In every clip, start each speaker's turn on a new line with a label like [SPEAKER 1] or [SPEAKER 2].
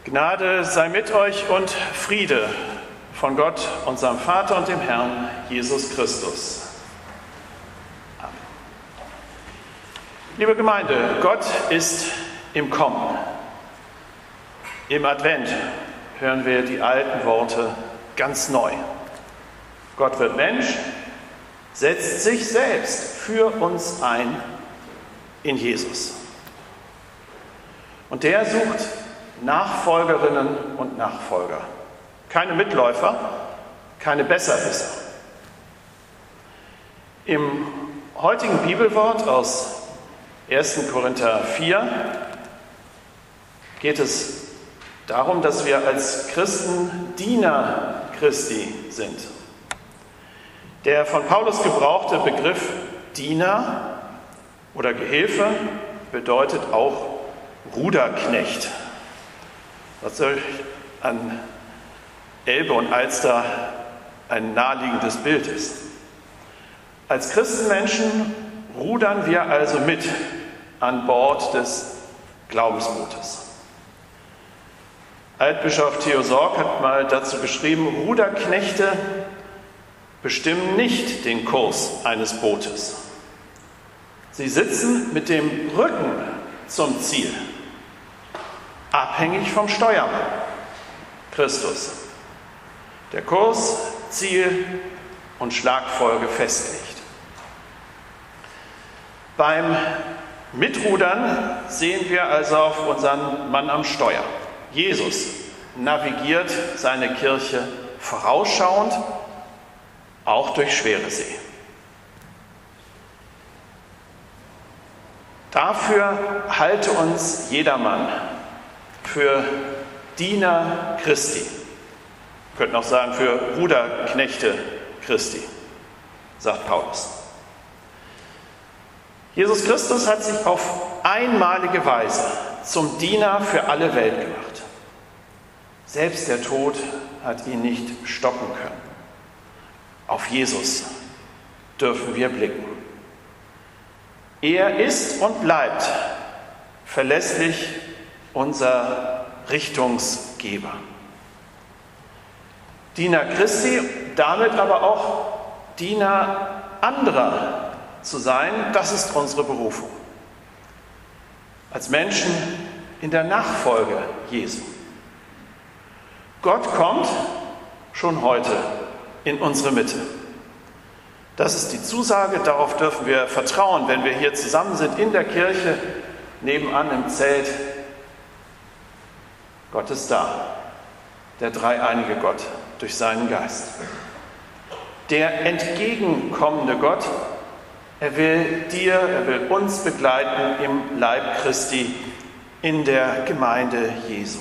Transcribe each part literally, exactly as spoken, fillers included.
[SPEAKER 1] Gnade sei mit euch und Friede von Gott, unserem Vater und dem Herrn Jesus Christus. Amen. Liebe Gemeinde, Gott ist im Kommen. Im Advent hören wir die alten Worte ganz neu. Gott wird Mensch, setzt sich selbst für uns ein in Jesus. Und der sucht Nachfolgerinnen und Nachfolger. Keine Mitläufer, keine Besserwisser. Im heutigen Bibelwort aus ersten Korinther vier geht es darum, dass wir als Christen Diener Christi sind. Der von Paulus gebrauchte Begriff Diener oder Gehilfe bedeutet auch Ruderknecht, was euch an Elbe und Alster ein naheliegendes Bild ist. Als Christenmenschen rudern wir also mit an Bord des Glaubensbootes. Altbischof Theo Sorg hat mal dazu geschrieben, Ruderknechte bestimmen nicht den Kurs eines Bootes. Sie sitzen mit dem Rücken zum Ziel, abhängig vom Steuermann, Christus, der Kurs, Ziel und Schlagfolge festlegt. Beim Mitrudern sehen wir also auf unseren Mann am Steuer. Jesus navigiert seine Kirche vorausschauend, auch durch schwere See. Dafür halte uns jedermann für Diener Christi. Wir könnten auch sagen für Ruderknechte Christi, sagt Paulus. Jesus Christus hat sich auf einmalige Weise zum Diener für alle Welt gemacht. Selbst der Tod hat ihn nicht stoppen können. Auf Jesus dürfen wir blicken. Er ist und bleibt verlässlich unser Richtungsgeber. Diener Christi, damit aber auch Diener anderer zu sein, das ist unsere Berufung. Als Menschen in der Nachfolge Jesu. Gott kommt schon heute in unsere Mitte. Das ist die Zusage, darauf dürfen wir vertrauen, wenn wir hier zusammen sind in der Kirche, nebenan im Zelt. Gott ist da, der dreieinige Gott durch seinen Geist. Der entgegenkommende Gott, er will dir, er will uns begleiten im Leib Christi, in der Gemeinde Jesu.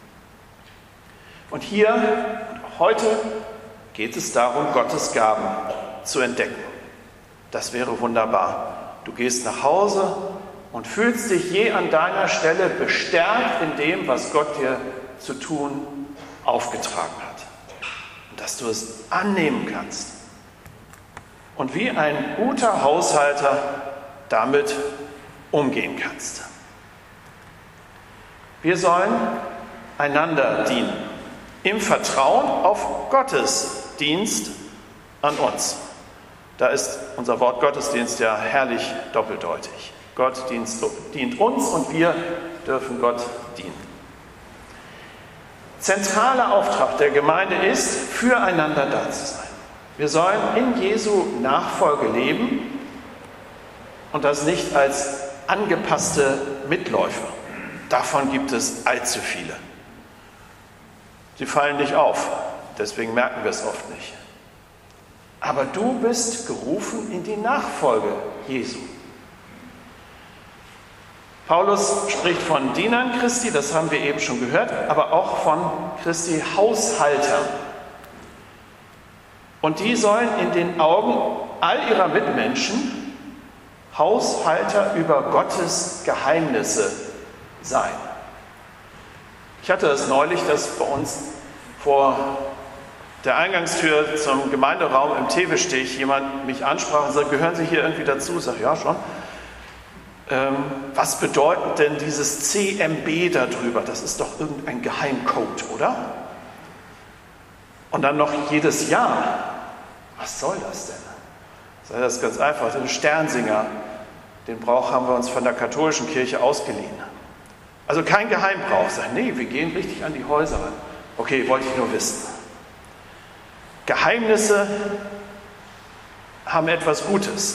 [SPEAKER 1] Und hier, heute, geht es darum, Gottes Gaben zu entdecken. Das wäre wunderbar. Du gehst nach Hause und fühlst dich je an deiner Stelle bestärkt in dem, was Gott dir zu tun aufgetragen hat. Und dass du es annehmen kannst. Und wie ein guter Haushalter damit umgehen kannst. Wir sollen einander dienen, im Vertrauen auf Gottes Dienst an uns. Da ist unser Wort Gottesdienst ja herrlich doppeldeutig. Gott dient, dient uns und wir dürfen Gott dienen. Zentraler Auftrag der Gemeinde ist, füreinander da zu sein. Wir sollen in Jesu Nachfolge leben und das nicht als angepasste Mitläufer. Davon gibt es allzu viele. Sie fallen nicht auf, deswegen merken wir es oft nicht. Aber du bist gerufen in die Nachfolge Jesu. Paulus spricht von Dienern Christi, das haben wir eben schon gehört, aber auch von Christi Haushaltern. Und die sollen in den Augen all ihrer Mitmenschen Haushalter über Gottes Geheimnisse sein. Ich hatte es neulich, dass bei uns vor der Eingangstür zum Gemeinderaum im Teewesteg jemand mich ansprach und sagte, gehören Sie hier irgendwie dazu? Ich sage, ja, schon. ähm, was bedeutet denn dieses C M B darüber? Das ist doch irgendein Geheimcode, oder? Und dann noch jedes Jahr. Was soll das denn? Das ist ganz einfach. Den Sternsinger, den Brauch haben wir uns von der katholischen Kirche ausgeliehen. Also kein Geheimbrauch. Sagen, nee, wir gehen richtig an die Häuser ran. Okay, wollte ich nur wissen. Geheimnisse haben etwas Gutes.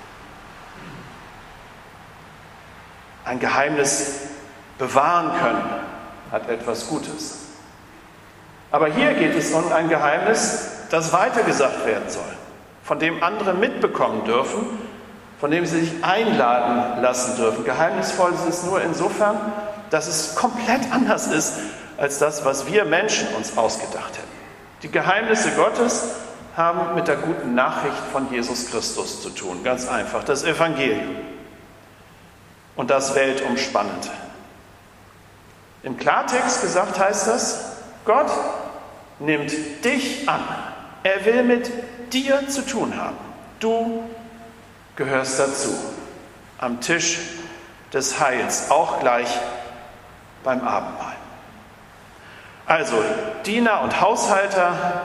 [SPEAKER 1] Ein Geheimnis bewahren können hat etwas Gutes. Aber hier geht es um ein Geheimnis, das weitergesagt werden soll, von dem andere mitbekommen dürfen, von dem sie sich einladen lassen dürfen. Geheimnisvoll ist es nur insofern, dass es komplett anders ist als das, was wir Menschen uns ausgedacht hätten. Die Geheimnisse Gottes haben mit der guten Nachricht von Jesus Christus zu tun. Ganz einfach, das Evangelium. Und das Weltumspannende. Im Klartext gesagt heißt das, Gott nimmt dich an. Er will mit dir zu tun haben. Du gehörst dazu. Am Tisch des Heils, auch gleich beim Abendmahl. Also, Diener und Haushalter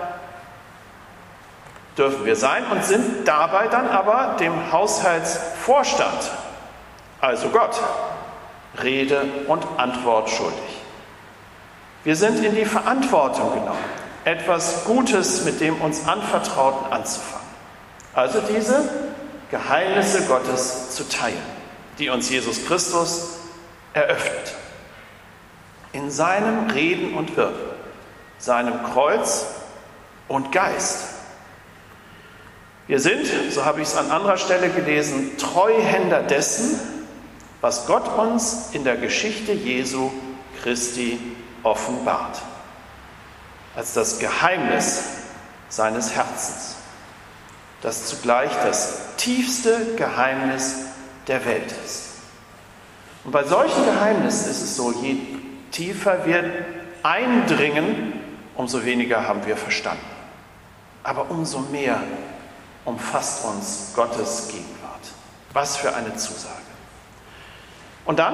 [SPEAKER 1] dürfen wir sein und sind dabei dann aber dem Haushaltsvorstand, also Gott, Rede und Antwort schuldig. Wir sind in die Verantwortung genommen, etwas Gutes mit dem uns Anvertrauten anzufangen. Also diese Geheimnisse Gottes zu teilen, die uns Jesus Christus eröffnet. In seinem Reden und Wirken, seinem Kreuz und Geist. Wir sind, so habe ich es an anderer Stelle gelesen, Treuhänder dessen, was Gott uns in der Geschichte Jesu Christi offenbart, als das Geheimnis seines Herzens, das zugleich das tiefste Geheimnis der Welt ist. Und bei solchen Geheimnissen ist es so, je tiefer wir eindringen, umso weniger haben wir verstanden. Aber umso mehr umfasst uns Gottes Gegenwart. Was für eine Zusage. Und dann,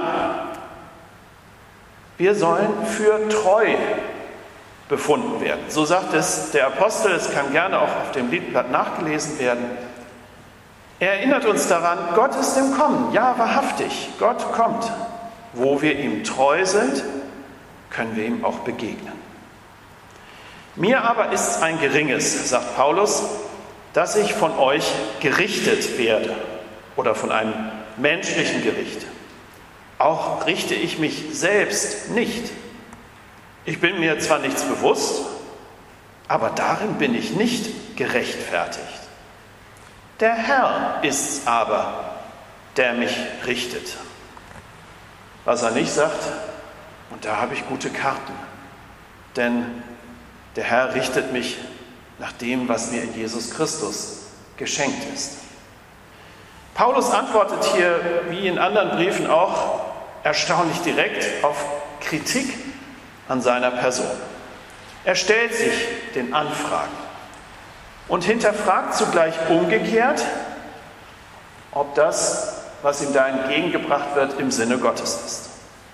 [SPEAKER 1] wir sollen für treu befunden werden. So sagt es der Apostel, es kann gerne auch auf dem Liedblatt nachgelesen werden. Er erinnert uns daran, Gott ist im Kommen. Ja, wahrhaftig, Gott kommt. Wo wir ihm treu sind, können wir ihm auch begegnen. Mir aber ist es ein geringes, sagt Paulus, dass ich von euch gerichtet werde oder von einem menschlichen Gericht. Auch richte ich mich selbst nicht. Ich bin mir zwar nichts bewusst, aber darin bin ich nicht gerechtfertigt. Der Herr ist's aber, der mich richtet. Was er nicht sagt, und da habe ich gute Karten, denn der Herr richtet mich nach dem, was mir in Jesus Christus geschenkt ist. Paulus antwortet hier, wie in anderen Briefen auch, erstaunlich direkt auf Kritik an seiner Person. Er stellt sich den Anfragen und hinterfragt zugleich umgekehrt, ob das, was ihm da entgegengebracht wird, im Sinne Gottes ist.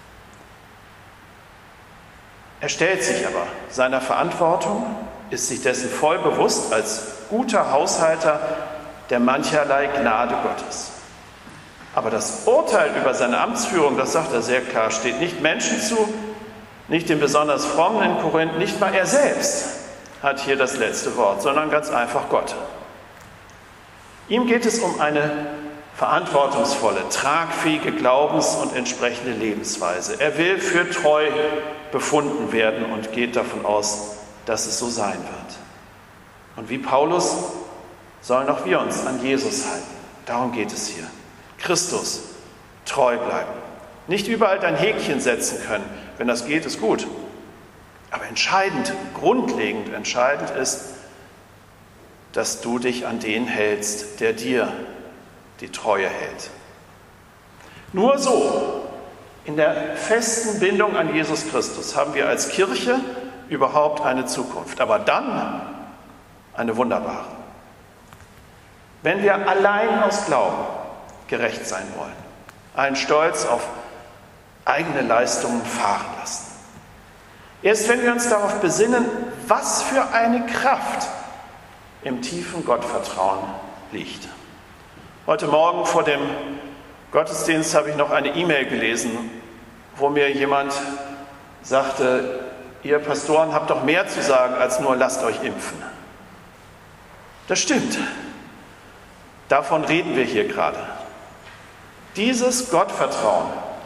[SPEAKER 1] Er stellt sich aber seiner Verantwortung, ist sich dessen voll bewusst als guter Haushalter der mancherlei Gnade Gottes. Aber das Urteil über seine Amtsführung, das sagt er sehr klar, steht nicht Menschen zu, nicht den besonders Frommen in Korinth, nicht mal er selbst hat hier das letzte Wort, sondern ganz einfach Gott. Ihm geht es um eine verantwortungsvolle, tragfähige Glaubens- und entsprechende Lebensweise. Er will für treu befunden werden und geht davon aus, dass es so sein wird. Und wie Paulus sollen auch wir uns an Jesus halten. Darum geht es hier. Christus treu bleiben. Nicht überall dein Häkchen setzen können. Wenn das geht, ist gut. Aber entscheidend, grundlegend entscheidend ist, dass du dich an den hältst, der dir die Treue hält. Nur so, in der festen Bindung an Jesus Christus, haben wir als Kirche überhaupt eine Zukunft. Aber dann eine wunderbare. Wenn wir allein aus Glauben gerecht sein wollen, einen Stolz auf eigene Leistungen fahren lassen. Erst wenn wir uns darauf besinnen, was für eine Kraft im tiefen Gottvertrauen liegt. Heute Morgen vor dem Gottesdienst habe ich noch eine E-Mail gelesen, wo mir jemand sagte, ihr Pastoren habt doch mehr zu sagen als nur lasst euch impfen. Das stimmt. Davon reden wir hier gerade. Dieses Gottvertrauen,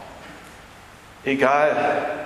[SPEAKER 1] egal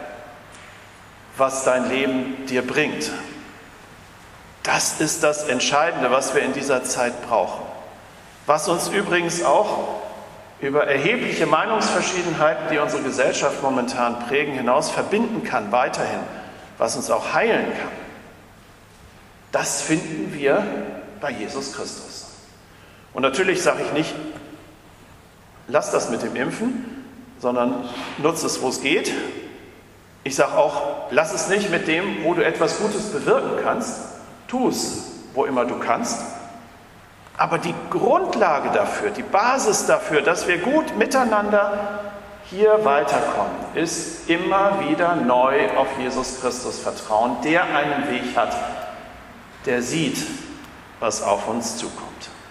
[SPEAKER 1] was dein Leben dir bringt, das ist das Entscheidende, was wir in dieser Zeit brauchen. Was uns übrigens auch über erhebliche Meinungsverschiedenheiten, die unsere Gesellschaft momentan prägen, hinaus verbinden kann, weiterhin, was uns auch heilen kann. Das finden wir bei Jesus Christus. Und natürlich sage ich nicht, lass das mit dem Impfen, sondern nutze es, wo es geht. Ich sage auch, lass es nicht mit dem, wo du etwas Gutes bewirken kannst. Tu es, wo immer du kannst. Aber die Grundlage dafür, die Basis dafür, dass wir gut miteinander hier weiterkommen, ist immer wieder neu auf Jesus Christus vertrauen, der einen Weg hat, der sieht, was auf uns zukommt.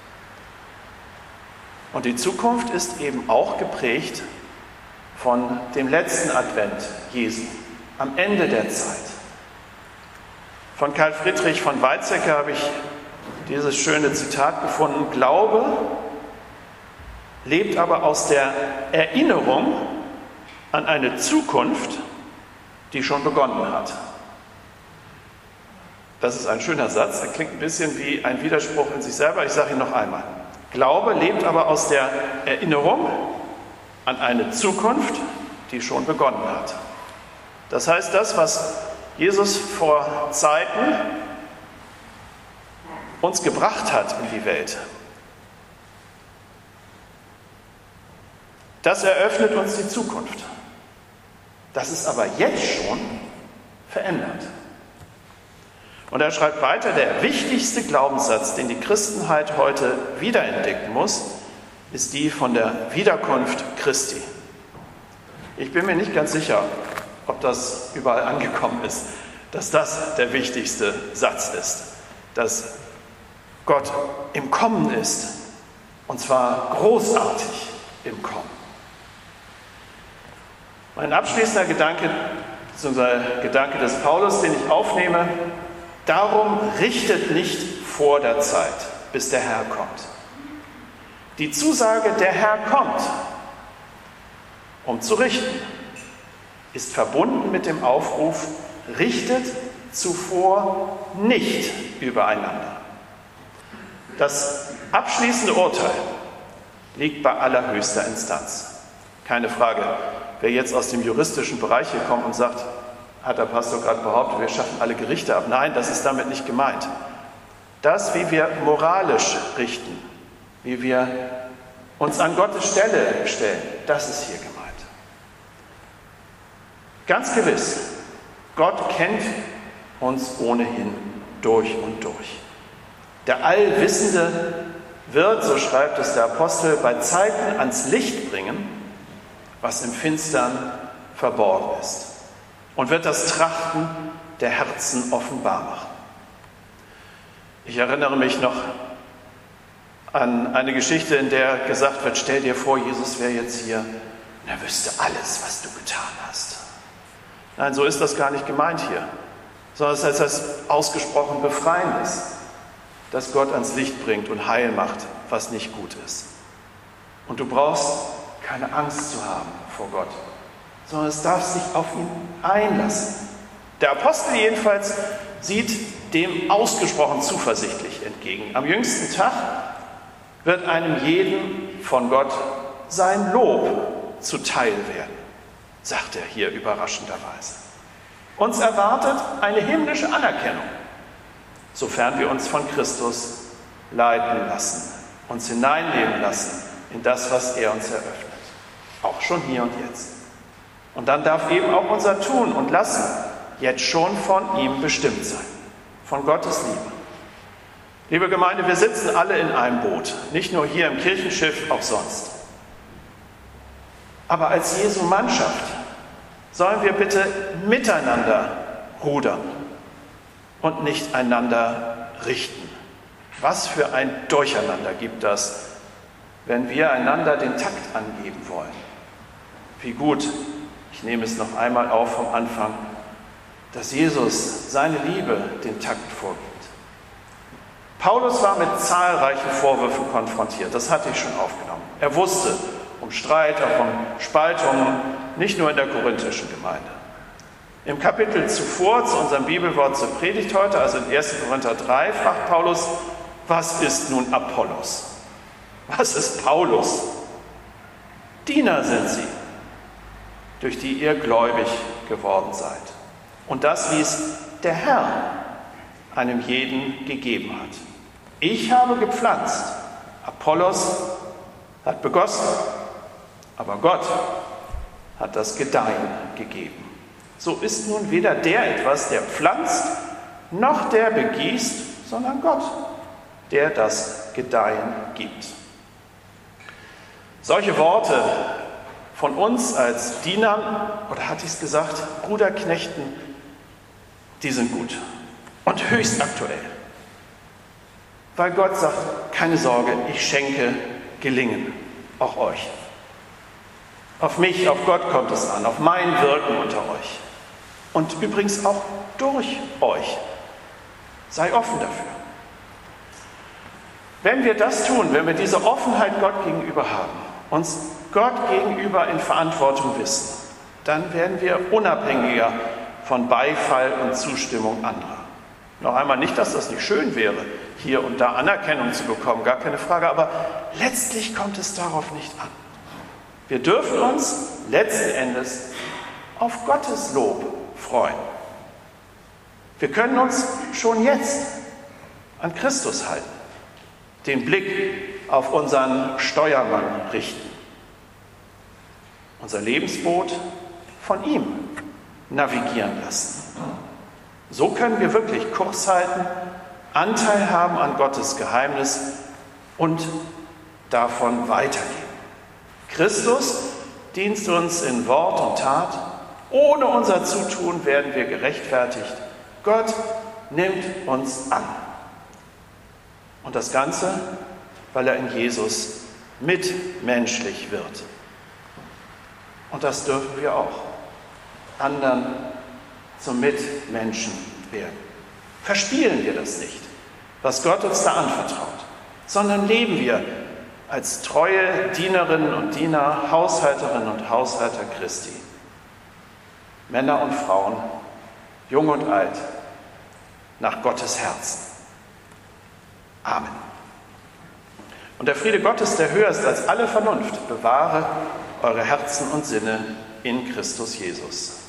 [SPEAKER 1] Und die Zukunft ist eben auch geprägt von dem letzten Advent Jesu, am Ende der Zeit. Von Karl Friedrich von Weizsäcker habe ich dieses schöne Zitat gefunden: Glaube lebt aber aus der Erinnerung an eine Zukunft, die schon begonnen hat. Das ist ein schöner Satz, er klingt ein bisschen wie ein Widerspruch in sich selber. Ich sage ihn noch einmal. Glaube lebt aber aus der Erinnerung an eine Zukunft, die schon begonnen hat. Das heißt, das, was Jesus vor Zeiten uns gebracht hat in die Welt, das eröffnet uns die Zukunft. Das ist aber jetzt schon verändert. Und er schreibt weiter, der wichtigste Glaubenssatz, den die Christenheit heute wiederentdecken muss, ist die von der Wiederkunft Christi. Ich bin mir nicht ganz sicher, ob das überall angekommen ist, dass das der wichtigste Satz ist, dass Gott im Kommen ist, und zwar großartig im Kommen. Mein abschließender Gedanke, beziehungsweise Gedanke des Paulus, den ich aufnehme: Darum richtet nicht vor der Zeit, bis der Herr kommt. Die Zusage, der Herr kommt, um zu richten, ist verbunden mit dem Aufruf: Richtet zuvor nicht übereinander. Das abschließende Urteil liegt bei allerhöchster Instanz. Keine Frage, wer jetzt aus dem juristischen Bereich hier kommt und sagt, hat der Pastor gerade behauptet, wir schaffen alle Gerichte ab. Nein, das ist damit nicht gemeint. Das, wie wir moralisch richten, wie wir uns an Gottes Stelle stellen, das ist hier gemeint. Ganz gewiss, Gott kennt uns ohnehin durch und durch. Der Allwissende wird, so schreibt es der Apostel, bei Zeiten ans Licht bringen, was im Finstern verborgen ist, und wird das Trachten der Herzen offenbar machen. Ich erinnere mich noch an eine Geschichte, in der gesagt wird, stell dir vor, Jesus wäre jetzt hier und er wüsste alles, was du getan hast. Nein, so ist das gar nicht gemeint hier, sondern es ist etwas ausgesprochen Befreiendes, dass Gott ans Licht bringt und heil macht, was nicht gut ist. Und du brauchst keine Angst zu haben vor Gott, sondern es darf sich auf ihn einlassen. Der Apostel jedenfalls sieht dem ausgesprochen zuversichtlich entgegen. Am jüngsten Tag wird einem jeden von Gott sein Lob zuteil werden, sagt er hier überraschenderweise. Uns erwartet eine himmlische Anerkennung, sofern wir uns von Christus leiten lassen, uns hineinnehmen lassen in das, was er uns eröffnet. Auch schon hier und jetzt. Und dann darf eben auch unser Tun und Lassen jetzt schon von ihm bestimmt sein. Von Gottes Liebe. Liebe Gemeinde, wir sitzen alle in einem Boot. Nicht nur hier im Kirchenschiff, auch sonst. Aber als Jesu Mannschaft sollen wir bitte miteinander rudern und nicht einander richten. Was für ein Durcheinander gibt das, wenn wir einander den Takt angeben wollen. Wie gut, ich nehme es noch einmal auf vom Anfang, dass Jesus seine Liebe den Takt vorgibt. Paulus war mit zahlreichen Vorwürfen konfrontiert, das hatte ich schon aufgenommen. Er wusste um Streit, auch um Spaltungen, nicht nur in der korinthischen Gemeinde. Im Kapitel zuvor zu unserem Bibelwort zur Predigt heute, also in ersten Korinther drei, fragt Paulus, was ist nun Apollos? Was ist Paulus? Diener sind sie, durch die ihr gläubig geworden seid. Und das, wie es der Herr einem jeden gegeben hat. Ich habe gepflanzt, Apollos hat begossen, aber Gott hat das Gedeihen gegeben. So ist nun weder der etwas, der pflanzt, noch der begießt, sondern Gott, der das Gedeihen gibt. Solche Worte von uns als Dienern, oder hatte ich es gesagt, Bruderknechten, die sind gut und höchst aktuell. Weil Gott sagt, keine Sorge, ich schenke Gelingen, auch euch. Auf mich, auf Gott kommt es an, auf mein Wirken unter euch. Und übrigens auch durch euch. Sei offen dafür. Wenn wir das tun, wenn wir diese Offenheit Gott gegenüber haben, uns Gott gegenüber in Verantwortung wissen, dann werden wir unabhängiger von Beifall und Zustimmung anderer. Noch einmal, nicht, dass das nicht schön wäre, hier und da Anerkennung zu bekommen, gar keine Frage, aber letztlich kommt es darauf nicht an. Wir dürfen uns letzten Endes auf Gottes Lob freuen. Wir können uns schon jetzt an Christus halten, den Blick auf unseren Steuermann richten, unser Lebensboot von ihm navigieren lassen. So können wir wirklich Kurs halten, Anteil haben an Gottes Geheimnis und davon weitergeben. Christus dient uns in Wort und Tat. Ohne unser Zutun werden wir gerechtfertigt. Gott nimmt uns an. Und das Ganze, weil er in Jesus mitmenschlich wird. Und das dürfen wir auch. Anderen zum Mitmenschen werden. Verspielen wir das nicht, was Gott uns da anvertraut, sondern leben wir als treue Dienerinnen und Diener, Haushälterinnen und Haushalter Christi. Männer und Frauen, jung und alt, nach Gottes Herzen. Amen. Und der Friede Gottes, der höher ist als alle Vernunft, bewahre eure Herzen und Sinne in Christus Jesus.